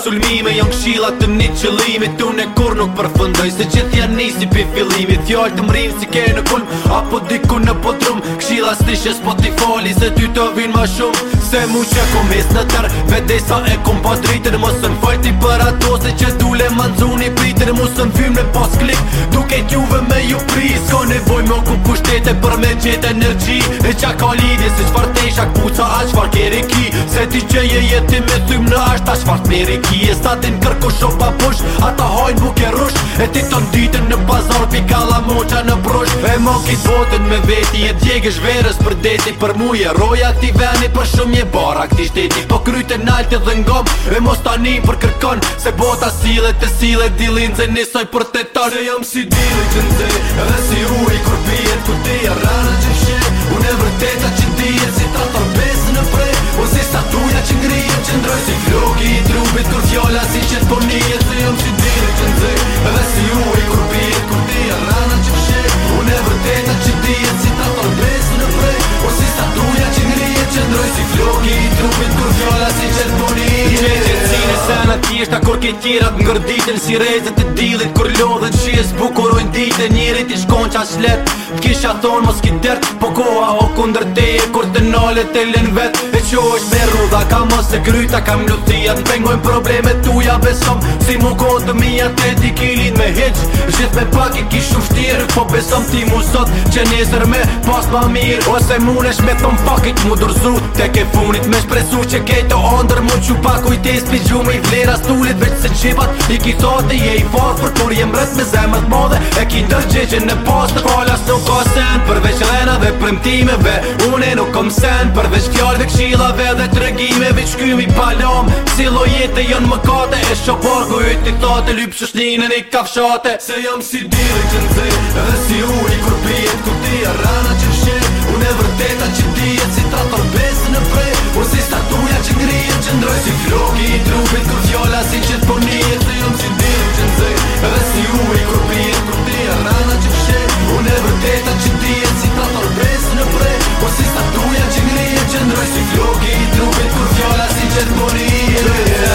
sulmime, janë këshillat të një qëllimit. Unë kur nuk përfundoj, se gjithë janë nisi pi fillimit. Fjallë të mrinë si ke në kulm, apo diku në podrum. Këshilla s'tishe s'po t'i fali, se ty të vinë ma shumë. Se mu që kom hes në tërë, vedej sa e kom pa dritër. Mosën fajti për ato se që dule manzuni pritër. Mosën vym në pas klik, duke t'juve me ju pris. Ka nevoj me ku pushtete për me gjithë energji. E qa ka lidhje si qfar tesha kpuca a qfar keri ki. Se ti që je jeti me thym në ashta qfar t'meri ki. E sta din kërko shopa push, ata hajnë buke rush. E ti të nditën në pazar pikalla moqa në brush. E mo kit botën me veti, e djegësh verës për deti. Për mu je roja këti veni, për shumë je bara këti shteti. Po kryte nalti dhe ngom, e mos tani për kërkon. Se bota silet e silet dilin ze nisoj për të ton. Se jam si dili që nze, edhe si uri kur pijet kutia rana që fshe. Unë e vërteta që dijet si trator besë në prej. Unë si statuja që ngrijet që ndroj si floki i trupit kur fjolla si qëtë po nijet. Se jam si dili që nze, edhe si uri kur pijet kutia rana që fshe. Unë e vërteta që dijet si trator besë në prej. Unë si statuja që ngrijet që ndroj si floki i trupit kur fjolla si qëtë po nijet. Sena tjeshta kur ke tjerat ngërditën si rezet e dilit kur lodhen shies bukurojnë ditën. Njeri ti shkon qa shlet t'kisha thonë mos ki dert, po koha o kundër teje kur të nalet e len vet. E qo është me rrudha ka mos e gryta kam lutia t'pengojnë problemet tuja besom. Si mu konë të mija te ti kilin me heq gjithë me pak i kishu shtirë. Po besom ti mu sot që nesër me pas ma mirë. Ose munesh me thom fakit mu dërzu te ke funit me shpresu që kejto ondër mu që pa kujtes pi gjume i vlera stullit veç se qipat i ki thote je i farë për kur jem rët me zemrët madhe. E ki ndërgjegje në pas të falas nuk ka sen përveç rena dhe premtimeve. Une nuk kom sen përveç fjallëve kshilave dhe tregimeve. Shkymi palom si lojete jon më kate. E shopar ku i ti thate lyp shushninën i kafshate. Se jam si dili që nze edhe si uri kur pijet kutia rana që fshe. Unë e vërteta që dijet si trator besë në prej. Unë si statuja që ngrijet që ndroj si floki i trupit kur fjolla si qëtë po nijet. Se jam si dili që nze edhe si uri kur pijet kutia rana që fshe. Unë e vërteta që dijet si trator besë në prej. Unë si statuja që ngrijet që ndroj si floki i trupit kur fjolla si qëtë po nijet.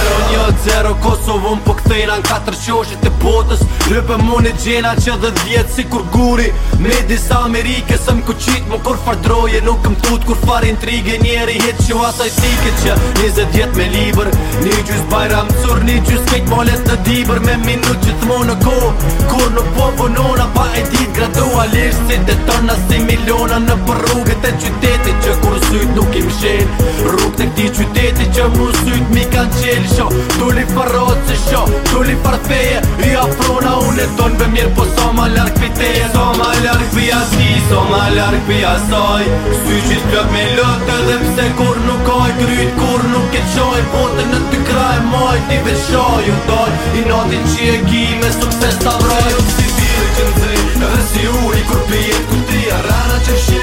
0-1-0 Kosovën po kthejna në 4 qoshet e botës. Rëpë mu në gjena që dhe 10 si kur guri. Me disa Amerike së më kuqit më kur fardroje. Nuk këm tut kur far intrige njeri hit që asaj tike që 20 vjet me liber. Një gjys bajram cur, një gjys kejt molet në diber. Me minut gjithmo në ko kur nuk po vonona pa e dit gradualisht. Si detona si miliona në për rrugët e qytetit që kur syt nuk im shen. Rrugët e këti qytetit që mu syt mi kanë qel sho. Tulli farot se sho, tulli farfeje i afrona unë e ton be mirë po sa ma larg piteje. Sa ma larg pia ti, sa ma larg pia saj. Syqit plot me lot edhe pse kur nuk kaj kryt kur nuk e qaj. Botën në ty kraj maj ti veç shaj u dal. I natin që e gi me sukses ta vraj. Si dili që nze edhe si uri kur pijet kutia rana që fshe.